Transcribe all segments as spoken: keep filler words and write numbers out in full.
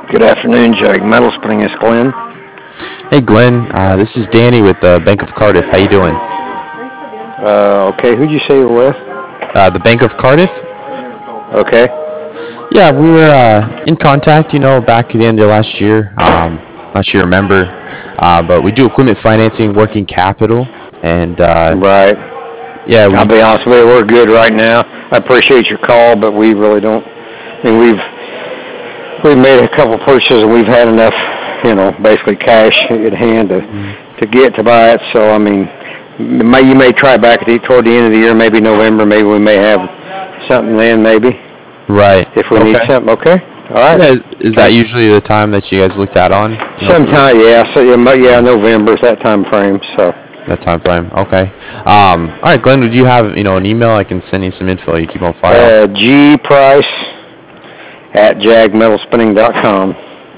Good afternoon, Jag Metal Spring. It's Glenn. Hey Glenn, uh, this is Danny with the Bank of Cardiff. How you doing? Uh, okay, who'd you say you're with? Uh, the Bank of Cardiff? Okay. Yeah, we were uh, in contact, you know, back at the end of last year. Um, not sure you remember, uh, but we do equipment financing, working capital, and uh, Right. yeah, we, I'll be honest with you, we're good right now. I appreciate your call, but we really don't. I mean, we've we've made a couple purchases and we've had enough, you know, basically cash at hand to to get to buy it. So I mean, may, you may try back at the, toward the end of the year, maybe November. Maybe we may have something then, maybe. right. If we okay. need something, okay. All right. Yeah, is that usually the time that you guys looked at on? You know, Sometime, yeah. So yeah, mo- yeah, November is that time frame. So. That time frame. Okay. Um, all right, Glenn. Would you have you know an email? I can send you some info. You keep on file. Uh, G Price at jag metal spinning dot com.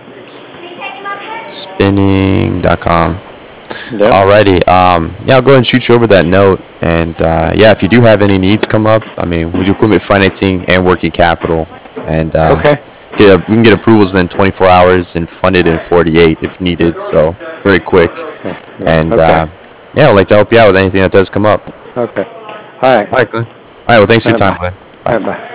Spinning dot com. Yep. Alrighty. Um, yeah, I'll go ahead and shoot you over that note. And uh, yeah, if you do have any needs come up, I mean, we do equipment financing and working capital. And uh, Okay. get a, we can get approvals within twenty-four hours and funded in forty-eight if needed. So very quick. And Okay. uh, yeah, I'd like to help you out with anything that does come up. Okay. All right. All right, Glenn. All right. Well, thanks for your time, Glenn. All right, bye.